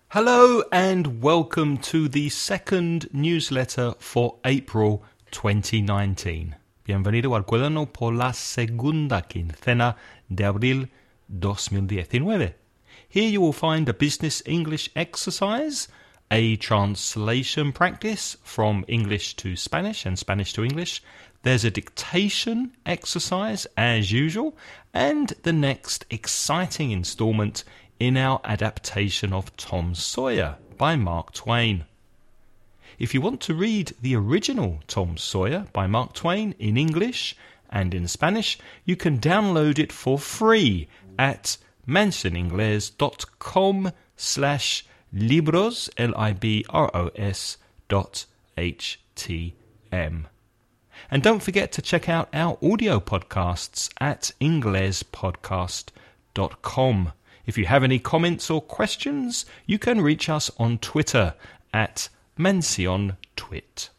Hello and welcome to the second newsletter for April 2019. Bienvenido al cuaderno por la segunda quincena de abril 2019. Here you will find a business English exercise, a translation practice from English to Spanish and Spanish to English. There's a dictation exercise as usual, and the next exciting installment in our adaptation of Tom Sawyer by Mark Twain. If you want to read the original Tom Sawyer by Mark Twain in English and in Spanish, you can download it for free at mencioningles.com/libros, libros.htm. And don't forget to check out our audio podcasts at inglespodcast.com. If you have any comments or questions, you can reach us on Twitter at menciontwit.